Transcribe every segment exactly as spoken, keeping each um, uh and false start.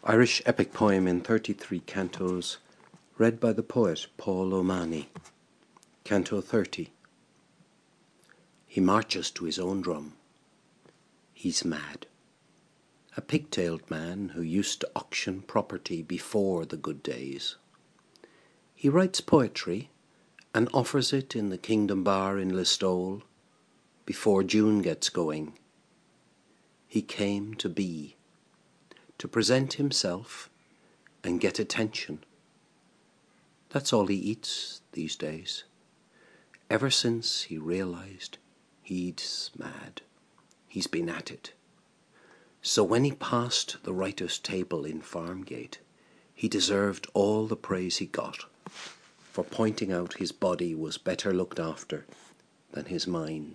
Irish epic poem in thirty-three cantos, read by the poet Paul O'Mahony. Canto thirty. He marches to his own drum. He's mad. A pigtailed man who used to auction property before the good days. He writes poetry and offers it in the Kingdom Bar in Listowel before June gets going. He came to be, to present himself and get attention. That's all he eats these days, ever since he realized he's mad. He's been at it. So when he passed the writer's table in Farmgate, he deserved all the praise he got for pointing out his body was better looked after than his mind.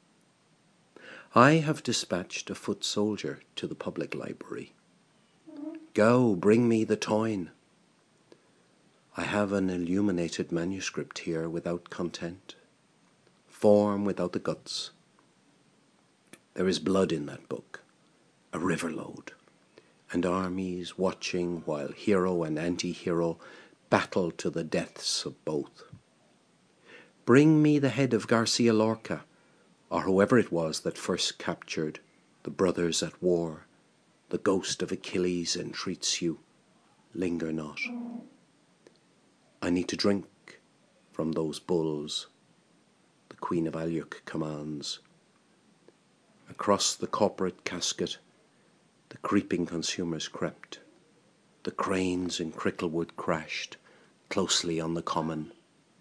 I have dispatched a foot soldier to the public library. Go, bring me the Táin. I have an illuminated manuscript here without content, form without the guts. There is blood in that book, a riverload, and armies watching while hero and anti-hero battle to the deaths of both. Bring me the head of Garcia Lorca, or whoever it was that first captured the brothers at war. The ghost of Achilles entreats you, linger not. I need to drink from those bulls, the Queen of Alyuk commands. Across the corporate casket, the creeping consumers crept. The cranes in Cricklewood crashed closely on the common.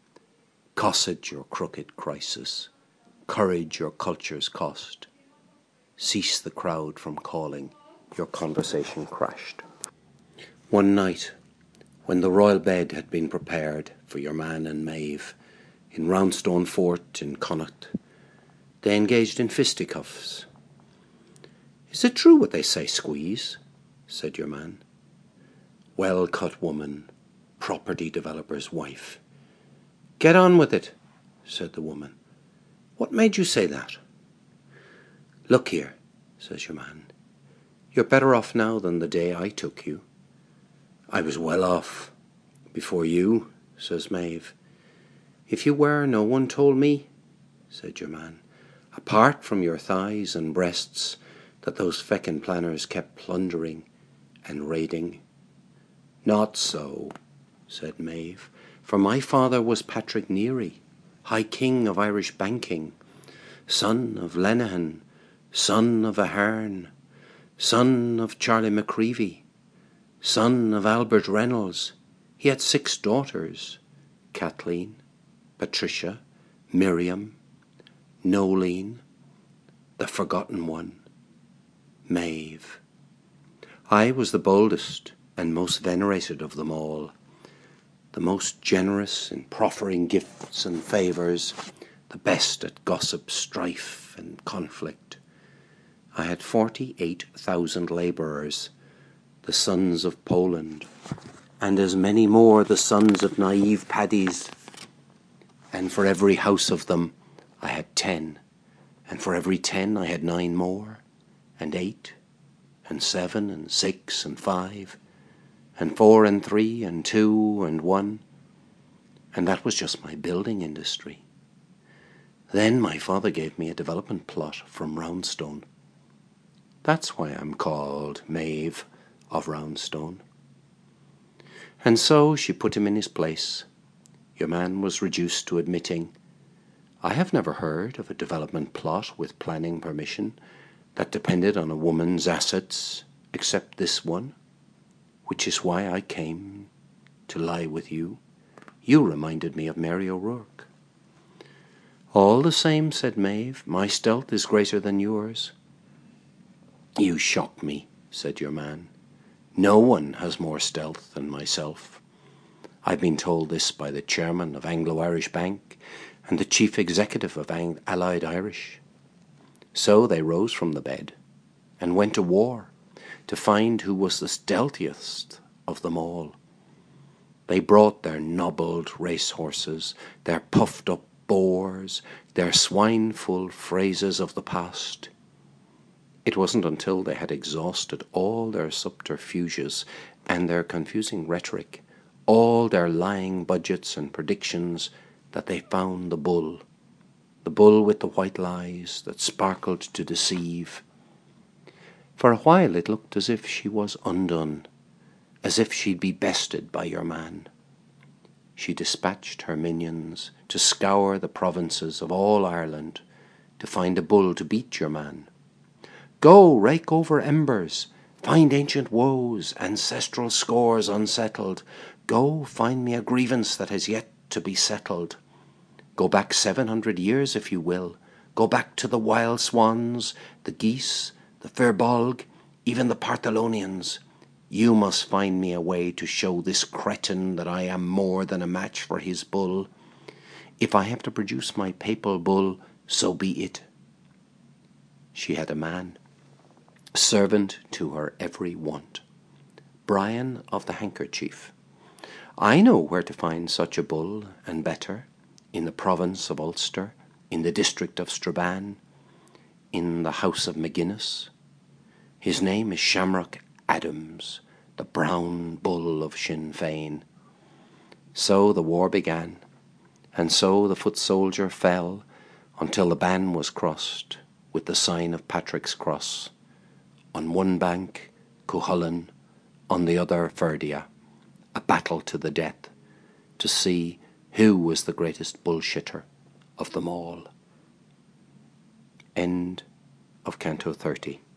Cosset your crooked crisis, courage your culture's cost. Cease the crowd from calling, your conversation crashed. One night, when the royal bed had been prepared for your man and Maeve in Roundstone Fort in Connacht, they engaged in fisticuffs. Is it true what they say, Squeeze? Said your man. Well-cut woman, property developer's wife. Get on with it, said the woman. What made you say that? Look here, says your man. You're better off now than the day I took you. I was well off before you, says Maeve. If you were, no one told me, said your man. Apart from your thighs and breasts that those feckin' planners kept plundering and raiding. Not so, said Maeve, for my father was Patrick Neary, High King of Irish banking, son of Lenehan, son of Ahern, son of Charlie McCreevy, son of Albert Reynolds. He had six daughters, Kathleen, Patricia, Miriam, Nolene, the forgotten one, Maeve. I was the boldest and most venerated of them all, the most generous in proffering gifts and favours, the best at gossip, strife and conflict. I had forty-eight thousand labourers, the sons of Poland, and as many more the sons of naive paddies. And for every house of them I had ten, and for every ten I had nine more, and eight, and seven, and six, and five, and four, and three, and two, and one. And that was just my building industry. Then my father gave me a development plot from Roundstone. That's why I'm called Maeve of Roundstone. And so she put him in his place. Your man was reduced to admitting, I have never heard of a development plot with planning permission that depended on a woman's assets except this one, which is why I came to lie with you. You reminded me of Mary O'Rourke. All the same, said Maeve, my stealth is greater than yours. You shock me, said your man. No one has more stealth than myself. I've been told this by the chairman of Anglo-Irish Bank and the chief executive of Ang- Allied Irish. So they rose from the bed and went to war to find who was the stealthiest of them all. They brought their nobbled racehorses, their puffed-up boars, their swine-full phrases of the past. It wasn't until they had exhausted all their subterfuges and their confusing rhetoric, all their lying budgets and predictions, that they found the bull, the bull with the white lies that sparkled to deceive. For a while it looked as if she was undone, as if she'd be bested by your man. She dispatched her minions to scour the provinces of all Ireland to find a bull to beat your man. Go, rake over embers, find ancient woes, ancestral scores unsettled. Go, find me a grievance that has yet to be settled. Go back seven hundred years if you will. Go back to the wild swans, the geese, the firbolg, even the Partholonians. You must find me a way to show this cretin that I am more than a match for his bull. If I have to produce my papal bull, so be it. She had a man, servant to her every want, Brian of the Handkerchief. I know where to find such a bull, and better, in the province of Ulster, in the district of Strabane, in the house of McGuinness. His name is Shamrock Adams, the brown bull of Sinn Féin. So the war began, and so the foot soldier fell, until the ban was crossed with the sign of Patrick's Cross. On one bank, Cuchulainn, on the other, Ferdia, a battle to the death, to see who was the greatest bullshitter of them all. End of Canto thirty.